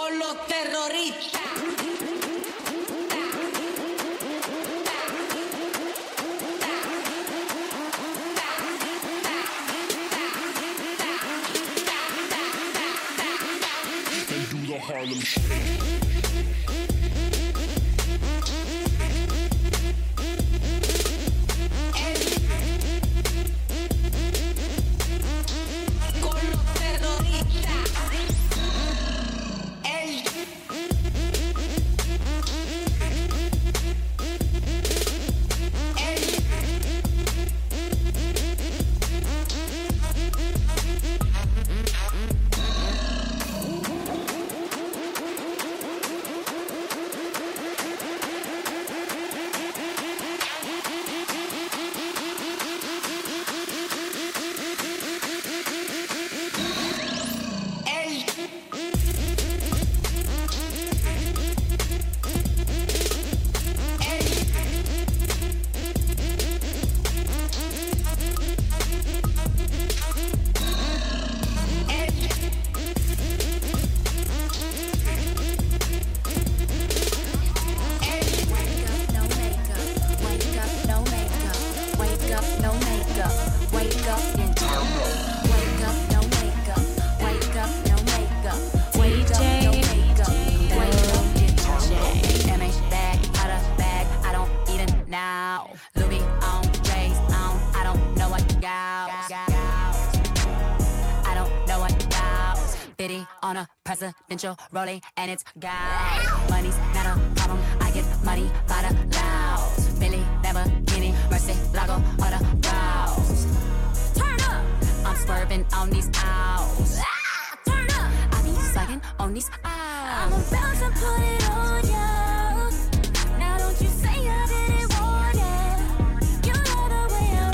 con los terroristas. Harlem Shake. On a presidential rolling and it's gone. Money's not a problem, I get money by the loud. Billy, Lamborghini, Mercy, Lago, or the Rouse. Turn up! I'm swerving on these owls. Turn up! I be slugging on these owls. I'm about to put it on ya. Now don't you say I didn't want it. You love the way I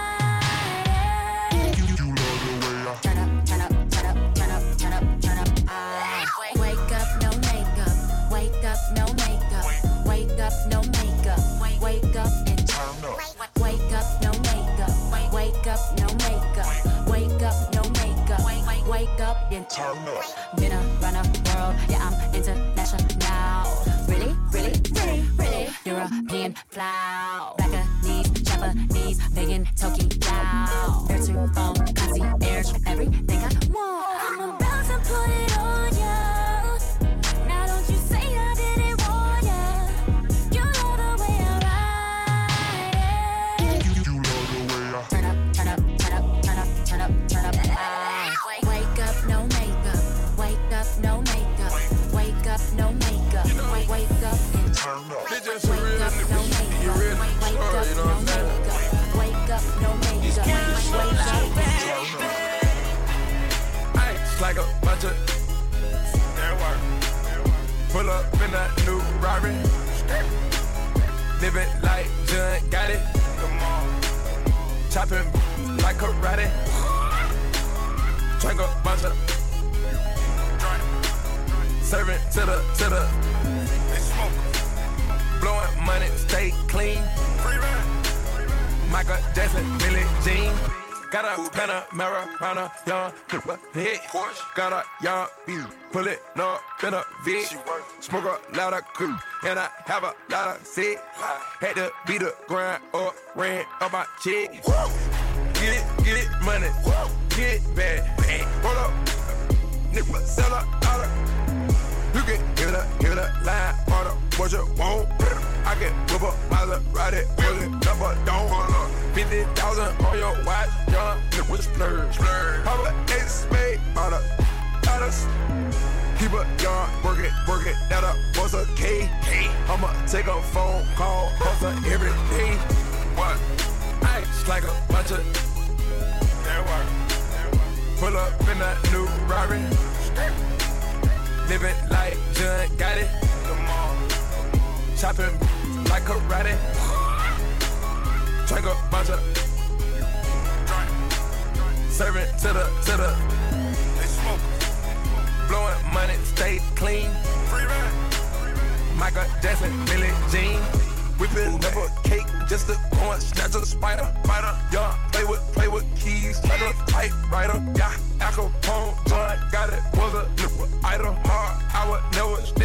ride it. You love the way I turn up, turn up, turn up, turn up, turn up, turn up. Wake up, no makeup. Wake up, no makeup. Wake up, no makeup. Wake up and turn up. Wake up, no makeup. Wake up, no makeup. Wake up, no makeup. Wake up and turn up. Been around the world, yeah, I'm international. Really, really, really, really. European flow. Blackanese, Japanese, vegan, Tokyo. Air to phone, concierge, everything I want. I'm about to put it on ya. Now don't you say I didn't want ya. You love the way I ride it. You love the way I turn up, turn up, turn up, turn up, turn up, turn up. Wake up, no makeup. Wake up, no makeup. Wake up, no makeup. Wake up and turn up. Wake up, no makeup. Wake up, no makeup. Wake up, no makeup. Wake up and turn up. Like a bunch of pull up in that new Rari. Living like John got it. Come on. Chopping like karate. Drink a bunch of serving to the they smoke. Blowing money, stay clean. Michael Jackson, Billie Jean. Got a Panamera, round a young hit. Got a young beat, pull it up in a V. Smoke a lot of crew, and I have a lot of sick. Had to beat the grind or ran up my chick. Get it, money, get it bad. Hold up, nigga, sell a dollar. You can hear the line, order what you want. I can whip up Maserati, pull it up or don't. 50,000 on your watch, young nigga splurge. Pop a ace spade, out of keep a young, work it, that was a K. I'ma take a phone call, hustle every day. What? Ice like a bunch of pull up in that new Rari. Living like John got it. Chopping like karate. Drink a bunch of serving to the they smoke. Blowing money, stay clean. Michael Jackson, Billie Jean. Whipping up a cake just to go and snatch a spider. Young, play with keys, like a typewriter. Yeah, Al Capone, John got it, was a little idol. Hard, I would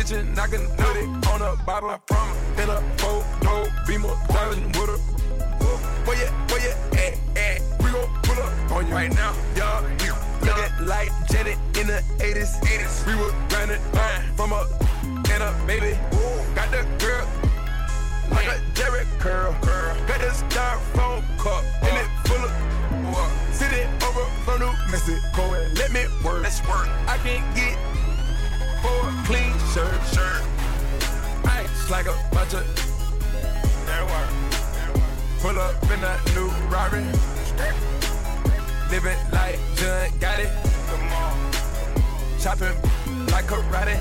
bitchin', I can nut it on a bottle, I promise. In a photo, Beamer, driving with her. Where you at? We gon' pull up on you right now, y'all. Looking like Janet in the 80s. We was grinding from a and a baby. Got the girl like a Jerry curl. Got the styrofoam cup and it full of sitting over from New Mexico and let me work. Let's work. I can't get for a clean shirt. Ice like a bunch of that work. Pull up in that new Rari. Living like John got it. Chopping like karate.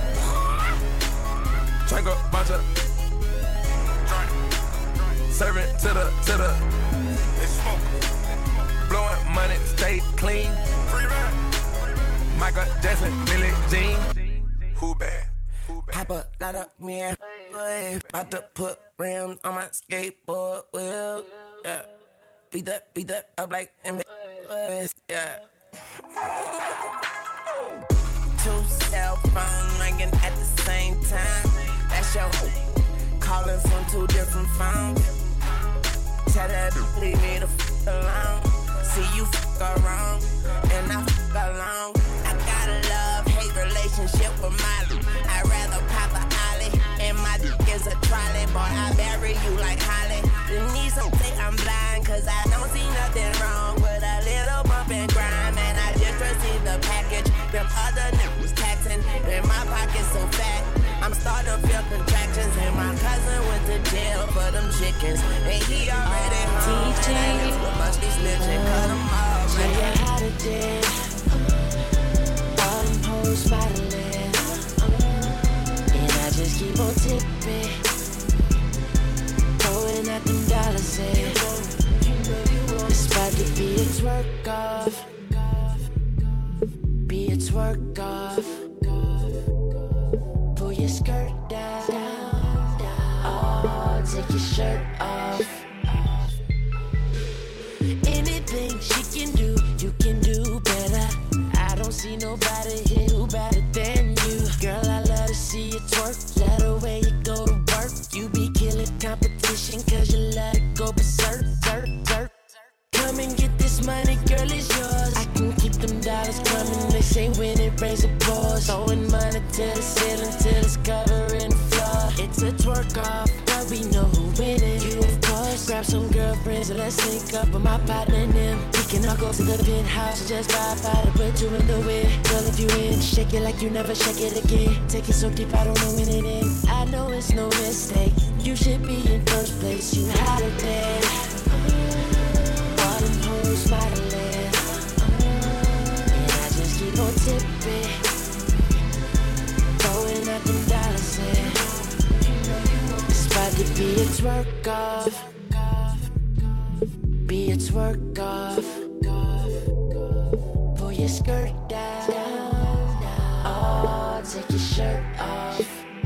Drink a bunch of serving to the blowing money, stay clean. Michael Jackson, Billie Jean. Who bad? Pop a lot of mirror, about to put rims on my skateboard wheel. Yeah, beat that up like yeah. 2 cell phones ringing at the same time. That's your calling from 2 different phones. Tell that leave me the f alone. See you f around and I f along. I got a love-hate relationship with Molly. I'd rather pop a ollie and my dick is a trolley. Boy, I bury you like Holly. You need some say I'm blind cause I don't see nothing wrong with a little bump and grime. And I just received the package. Them other niggas taxing and my pocket's so fat. I'm starting to feel contractions and my cousin went to jail for them chickens. And he already home DJ, and I must be snitching, cut them off. show you how to dance. All them hoes modeling, and I just keep on tipping, throwing out them dollars in. It's about to be a twerk off, be a twerk off. Pull your skirt down, oh, take your shirt off. Anything she can do, you can do better. I don't see nobody here who better than you. Girl, I love to see you twerk, love the way you go to work. You be killing competition cause you let it go berserk, Come and get this money, girl, it's yours. I can keep them dollars coming, they say when it rains it pours. Throwing money to the ceiling till it's covering the floor. It's a twerk off, but we know who winning. You of course, grab some girlfriends and let's link up with my partner and them. We can all go to the penthouse and just vibe out and put 2 in the wind. Girl, if you in, shake it like you never shake it again. Take it so deep, I don't know when it ends. I know it's no mistake, you should be in first place. You had a day, all them hoes modeling, and I just keep on tipping, throwing out them dollars in. It's about to be a twerk off, be a twerk off. Pull your skirt down, oh, take your shirt off.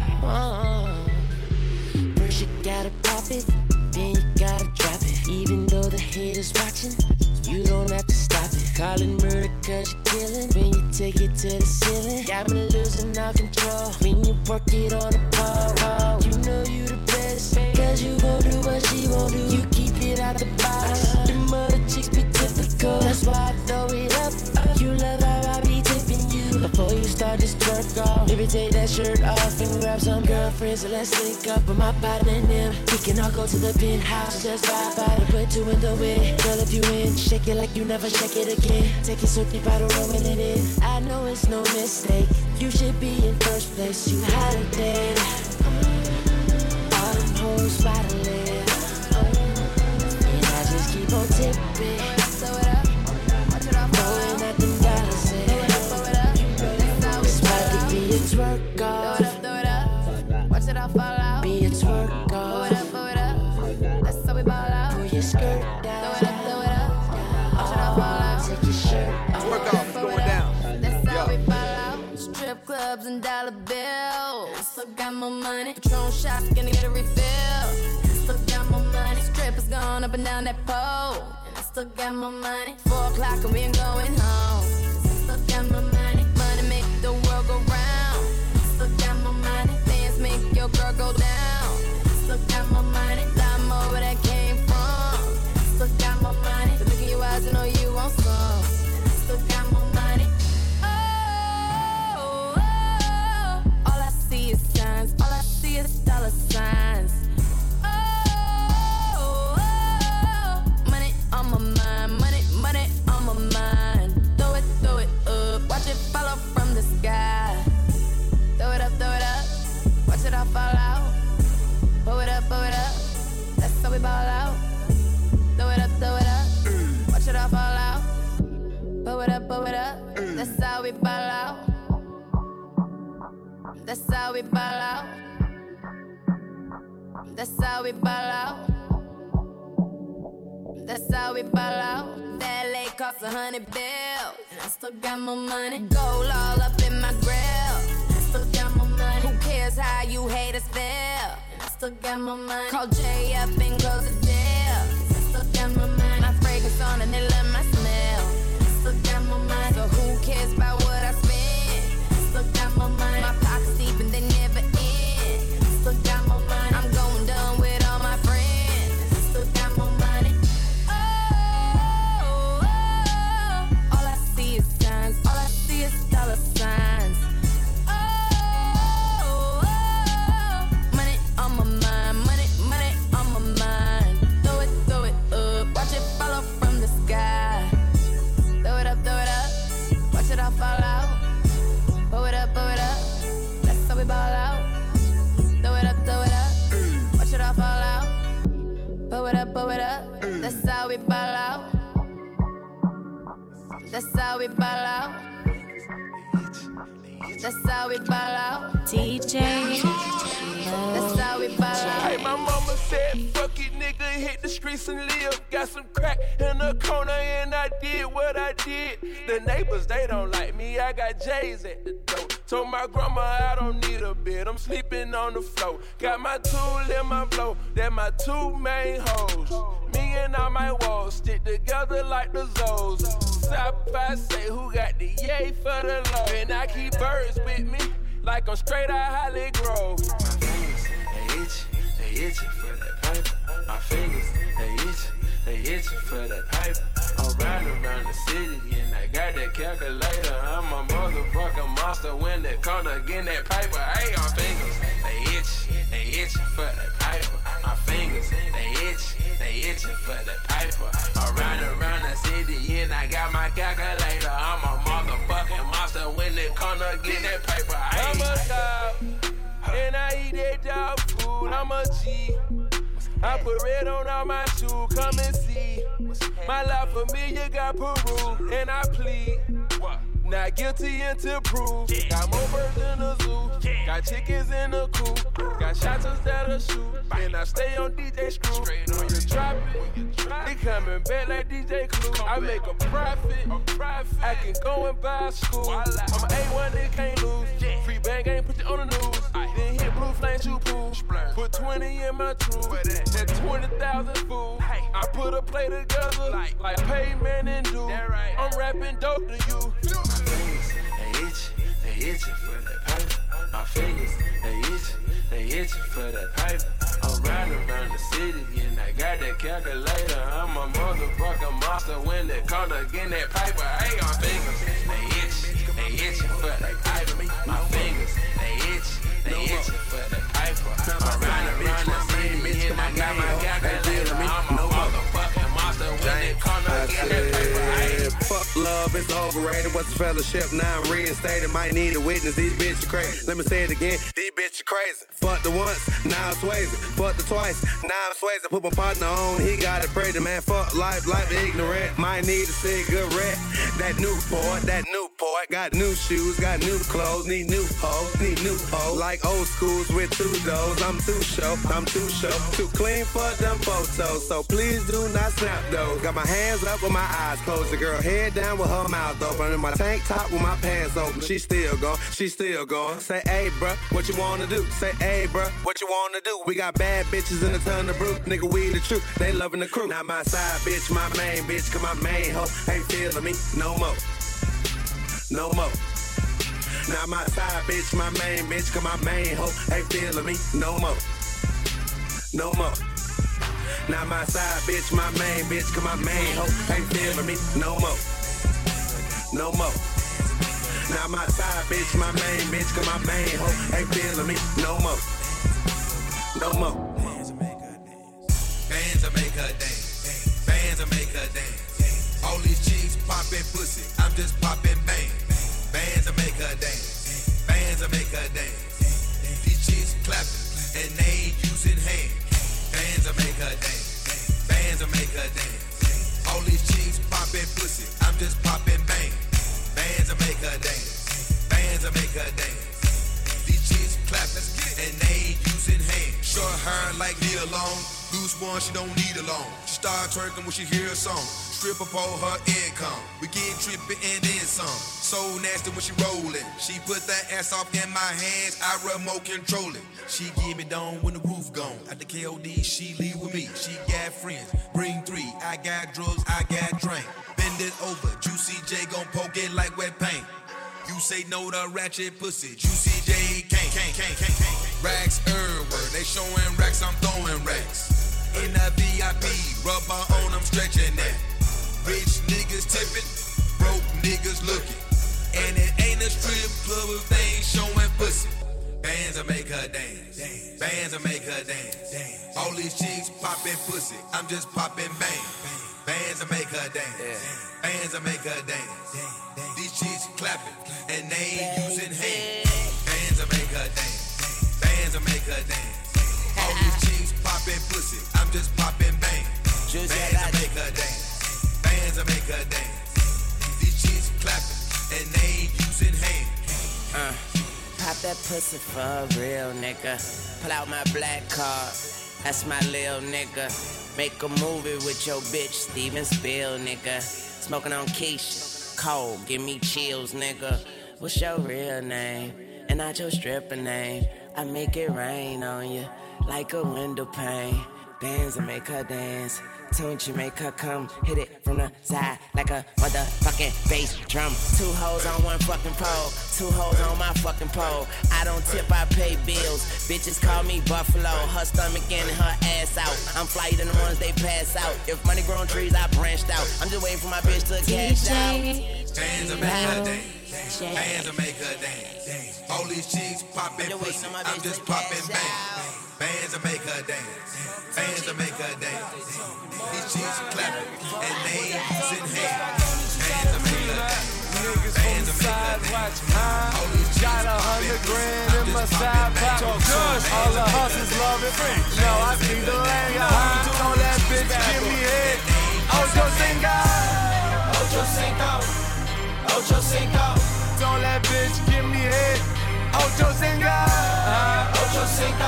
First you gotta pop it, then you gotta drop it. Even though the haters watching, you don't have to stop it. Calling murder cause you're killing, when you take it to the ceiling. Got me losing all control, when you work it on the pole. You know you the best, cause you gon' do what she won't do. You keep it out the box, them other chicks be typical. That's why I throw it up, you love how I be tipping you. Before you start this twerk off, maybe take that shirt off and grab some girlfriends and let's link up with my partner and them. We can all go to the penthouse, just vibe out and put 2 in the wind. Girl, if you in, shake it like you never shake it again. Take it so deep, I don't know when it is. I know it's no mistake, you should be in first place. You had a day, all them hoes modeling, and I just keep on tipping, throwing out them dollars in. It's about to be a twerk off, Watch it all fall out. be a twerk off. That's how we ball out. Pull your skirt down, Throw it up. Watch it all fall out. take your shirt off. Twerk off, it's going down. That's how we ball out. Strip clubs and dollar bills. Still got more money. Patron shots, gonna get a refill. Still got more money. Strippers going up and down that pole. And I still got more money. 4 o'clock and we ain't going home. Still got more money. Money make the world go round. Still got more money. That's how we ball out. That's how we ball out. That's how we ball out. That lake cost $100 bills, and I still got my money. Gold all up in my grill, I still got my money. Who cares how you haters feel? And I still got my money. Call Jay up and close the deal, 'cause I still got my money. My fragrance on and they love my smell. I still got my money. So who cares about what I spend? I still got my money. My pockets deep and they never end. I still got my money. I'm going done with all my friends. I still got my money. All I see is signs. All I see is dollar signs. Money on my mind. Money on my mind. Throw it up. Watch it fall off from the sky. Throw it up. Watch it all fall out. Pull it up. That's how we ball out. Throw it up. Watch it all fall out. Pull it up. That's how we ball out. That's how we ball out. That's how we ball out. DJ. That's how we ball out. Hey, my mama said, fuck it, nigga, hit the streets and live. Got some crack in the corner and I did what I did. The neighbors, they don't like me, I got J's at the door. Told my grandma I don't need a bed, I'm sleeping on the floor. Got my tool in my blow, they're my two main hoes. Me and all my walls stick together like the Zoes. Southside say who got the yay for the low. And I keep birds with me like I'm straight out Holly Grove. My fingers, they itchin' for that pipe. My fingers, they itchin' for that pipe. I'm riding around the city and I got that calculator. I'm a motherfucking monster when they come to get that paper. Hey, my fingers, they itchin' for that piper. My fingers, they itchin' for that piper. I'm riding around the city and I got my calculator. I'm a motherfucking monster when they come to get that paper. Hey. I'm a dog, and I eat that dog food. I'm a G. I put red on all my shoes, come and see. My life familiar got Peru, and I plead. Not guilty until proved. Got more birds in the zoo. Got chickens in the coop. Got shotters that'll shoot. And I stay on DJ Screw. When you drop it, they coming back like DJ Clue. I make a profit. I can go and buy a school. I'm an A1 that can't lose. Free bang ain't put you on the news. Then hit blue flame shoe pool. Put 20 in my truth. That 20,000 food. I put a play together like Payman and Do. I'm rapping dope to you. My fingers, they itchin' for that pipe. My fingers, they itchin' for that pipe. I'm riding around the city and I got that calculator. I'm a motherfucking monster when they come to get that paper. Hey, my fingers, they itchin' for that pipe. My fingers, they itchin' for that piper. I'm riding around the city and I got my calculator. I'm a motherfucking monster when they come to get that paper. Hey. Fuck love, it's overrated. What's the fellowship? Now I'm reinstated. Might need a witness. These bitches crazy. Let me say it again. These bitches crazy. Fuck the once, now I'm swaying. Fuck the twice, now I'm swaying. Put my partner on, he got it crazy. Man, fuck life ignorant. Might need a cigarette. That Newport. Got new shoes, got new clothes. Need new hoes. Like old schools with two doors. I'm too show. Too clean for them photos. So please do not snap those. Got my hands up with my eyes closed. The girl head down with her mouth open. In my tank top with my pants open. She still going. Say, hey, bruh, what you wanna do? Say, hey, bruh, what you wanna do? We got bad bitches in a ton of brew. Nigga, we the truth. They loving the crew. Not my side bitch, my main bitch. Cause my main hoe ain't feeling me no more. Now my side bitch, my main bitch. Cause my main hoe ain't feeling me no more. Now my side bitch, my main bitch. Cause my main hoe ain't feeling me no more. Now my side bitch, my main bitch. Cause my main hoe ain't feeling me no more. Bands will make her dance. Bands will make her dance. All these chicks poppin' pussy, I'm just poppin' bang. Bands will make her dance. Bands will make her dance. These chicks clappin' and they ain't using hands. Bands will make her dance. Bands will make her dance. All these chicks poppin' pussy, I'm just poppin' bang. Bands will make her dance. Bands will make her dance. These Short hair like Neil Long. Loose one, she don't need a loan. She start twerking when she hear a song. Stripper for her income. We get trippin' and then some. So nasty when she rollin'. She put that ass off in my hands. I remote control it. She give me down when the roof gone. At the KOD, she leave with me. She got friends. Bring 3. I got drugs, I got drink. Bend it over. Juicy J gon' poke it like wet paint. You say no to ratchet pussy. Juicy J can't. Racks everywhere. They showing racks, I'm throwing racks. In the VIP, rubber on them stretching that. Rich niggas tipping, broke niggas looking. And it ain't a strip club if they ain't showing pussy. Bands will make her dance. Bands will make her dance. All these chicks popping pussy. I'm just popping bang. Bands will make her dance. Bands will make her dance. These chicks clapping and they ain't using hands. Bands will make her dance. Bands will make her dance. All these chicks popping pussy. I'm just popping bang. Bands will make her dance. Bands will make her dance. These chicks clapping and they ain't using hands. Pop that pussy for a real nigga. Pull out my black card. That's my lil nigga. Make a movie with your bitch, Steven Spiel, nigga. Smoking on Keisha. Cold, give me chills, nigga. What's your real name? And not your stripper name. I make it rain on you like a window pane. Dance and make her dance. Don't you make her come, hit it from the side like a motherfucking bass drum. 2 hoes on one fucking pole, 2 hoes on my fucking pole. I don't tip, I pay bills. Bitches call me Buffalo, her stomach in and her ass out. I'm flyer than the ones they pass out. If money grow on trees, I branched out. I'm just waiting for my bitch to cash out. Bands will make her dance. Bands will make her dance. All these chicks popping pussy. I'm just popping bang. Bands will make her dance. Bands will make her dance. These chicks clapping and they ain't using hands. Bands will make her dance. Niggas from the side watch mine. Got 100 grand in my side pocket. All the hustlers love it. No, I see the lane high. Don't that bitch give me head. Ocho Cinco. Ocho Cinco. Ocho Cinco. Don't that bitch give me head. Ocho Cinco. Ocho Cinco.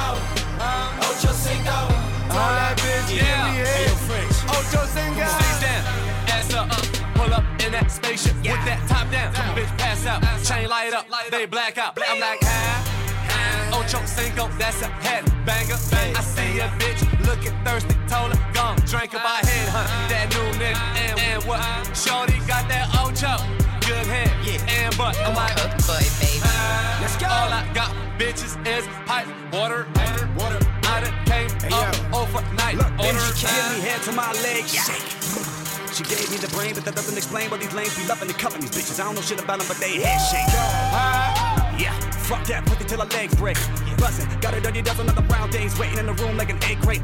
Ocho Cinco. Don't that bitch give me head. Ocho Cinco. Stay down. Ass up. Pull up in that spaceship with that top down. Bitch pass out. Chain light up. They black out. I'm like, Ocho Cinco, that's a headbanger. I see a bitch looking thirsty, told her, gon' drink her by head, that new nigga, and what? Shorty got that Ocho, good head, and butt. I'm like, let's go. All I got, bitches, is pipe, water. I done came up overnight. Then she give me head to my legs shake. She gave me the brain, but that doesn't explain why these lanes be loving and cuffing these bitches. I don't know shit about them, but they head shake. Yeah, fuck that, put it till her legs break. Buzzing, got a dirty dozen other brown days waiting in the room like an egg crate.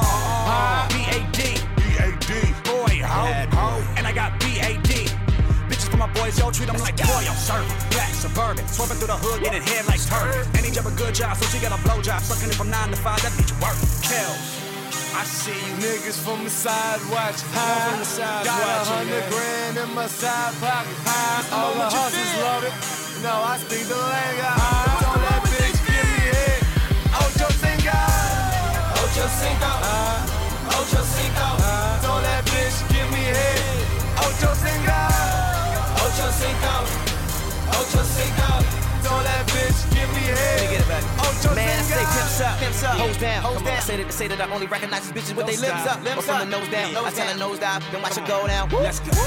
B-A-D. Boy, ho. And I got B-A-D. Bitches for my boys, yo, treat them like royal servant. Black, suburban, swerving through the hood, getting head like turban. And he job a good job, so she got a blow job. Sucking it from 9 to 5, that bitch work. Kills. I see you niggas from the side watch high. Got 100 grand in my side pocket high. All the hustlers love it. No, I speak the language high. Don't that bitch give me head. Ocho Cinco. Ocho Cinco. Ocho Cinco. Don't that bitch give me head. Ocho Cinco. Ocho Cinco. Ocho Cinco. Don't that bitch give me head. Let me get it back. Ocho Man, I say Cinco. pimps up, hoes down. Hoes down. I say that I only recognize these bitches with they lips up. Lips Or from up. the nose down. Nose I tell her down. nose dive, then watch her go down. Let's go.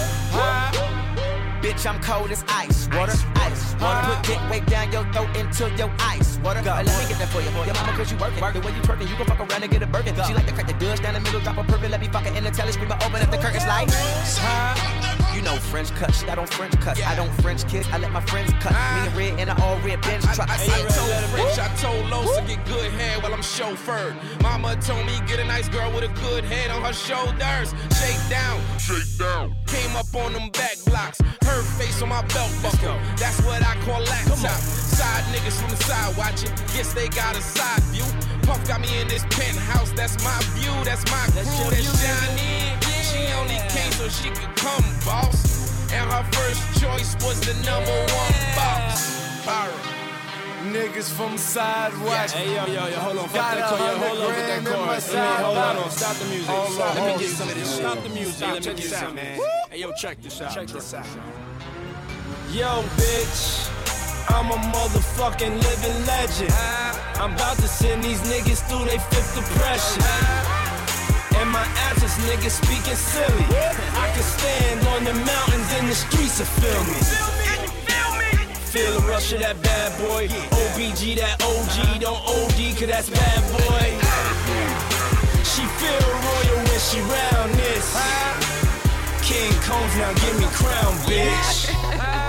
Bitch, I'm cold as ice. Water, ice. Water. Put dick way down your throat into your ice. Water. Let me get that for you. Your mama, cause you working. The way you twerking, you can fuck around and get a Birkin. She like to crack the Dutch down the middle, drop a perfect. Let me fuck her in the telly, scream, open up the curtains like. You know French cut, shit, I don't French cuss. I don't French kiss, I let my friends cut. Me and Red in an all red bench truck. I told Rich, I told Los to get good head while I'm chauffeured. Mama told me get a nice girl with a good head on her shoulders. Shake down. Came up on them back blocks. Her face on my belt buckle. That's what I call laptop. Side niggas from the side watching. Guess they got a side view. Puff got me in this penthouse. That's my view. That's my crew. That's Johnny. She only came so she could come, boss. And her first choice was the #1 boss. Byron. Niggas from side watch. Hey, yo, hold on. Got Fuck that chorus. Hold on with that $100 in my chorus. side Hold on. box. Stop the music. Hold on, Let me hold get on. some of this. Stop the music. Stop, Let me check get this some, out, man. man. Hey, yo, check this out. Check this out. Yo, bitch. I'm a motherfucking living legend. I'm about to send these niggas through they fifth depression. And my absence, niggas speaking silly. I can stand on the mountains in the streets to feel me. Feel the rush of that bad boy. OBG, that OG, don't OD, cause that's bad boy. She feel royal when she round this. King Combs, now give me crown, bitch.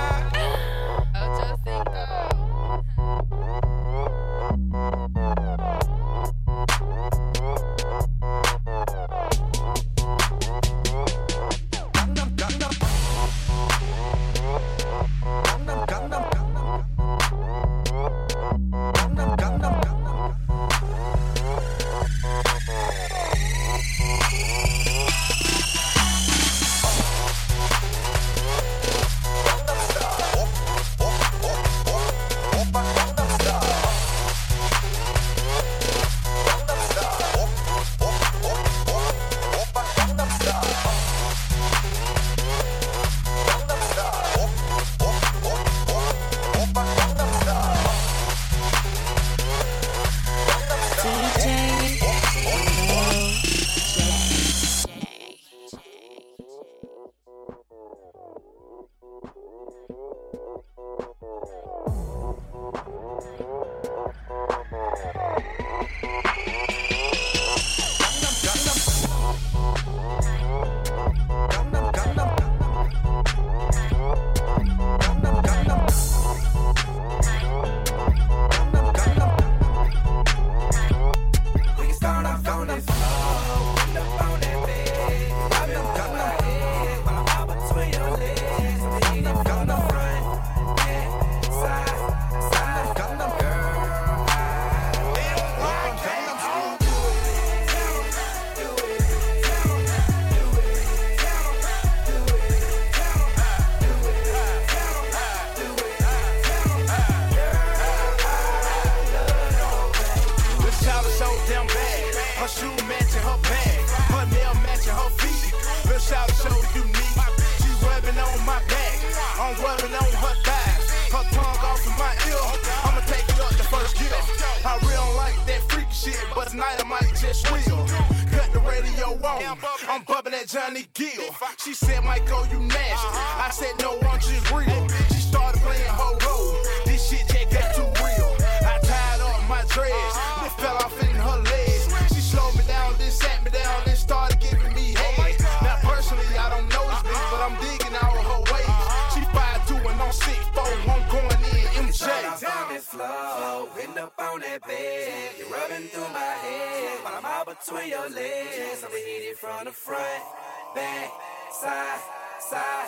Johnny Gill. She said, Michael, you nasty. I said, no, I'm just real. She started playing ho-ho. This shit just got too real. I tied up my dreads. It fell off in her legs. She slowed me down, then sat me down, then started giving me head. Now, personally, I don't know this bitch, but I'm digging all her ways. She 5'2" and I'm 6'4". I'm going in MJ. Down this flow, end up on that bed. You're rubbing through my head while I'm out between your legs. I'm hit it from the front. Back, side, side,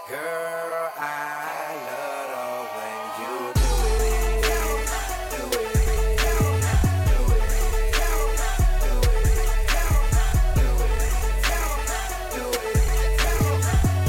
girl, I love the way you do it, do it, do it, do it, do it,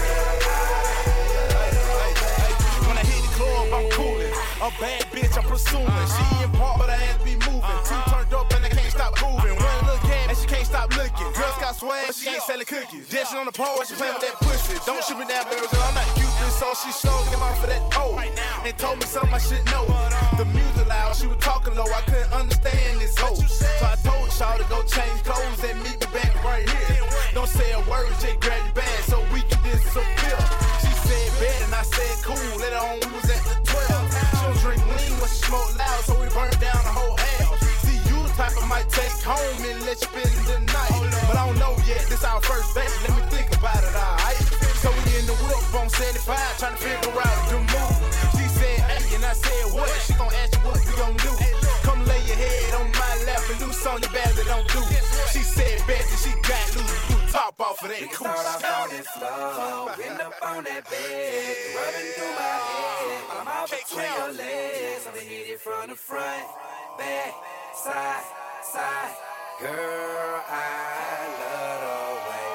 girl. When I hit the club, I'm coolin'. A bad bitch, I'm pursuing. She in part, but I had to be moving. Two turned up and I can't stop moving. One look at and she can't stop looking. Girls got swag, but she ain't selling cookies. Dancing on the pole, she playing with that pussy. Don't shoot me down, baby, girl, I'm not Cupid. So she slowly came out for that pole and told me something I should know. The music loud, she was talking low, I couldn't understand this hoe. So I told y'all to go change clothes and meet me back right here. Don't say a word, just grab your bag so we can disappear. She said bad and I said cool. Later on we was at the 12. She don't drink lean, but she smoke loud, so we burned down the whole house. See, you the type I might take home and let you spend the night. But I don't know yet, this our first date. Let me think about it, alright? So we in the whip on 75, trying to figure out the move. She said, hey, and I said, what? She gon' ask you what we gon' do. Come lay your head on my lap and do something bad that don't do. She said, bet that she got loose. Top off of that cool. Start off on this flow, end up on that bed, rubbing through my head while I'm out between your legs. I'm hit it from the front, back, side, side. Girl, I love the way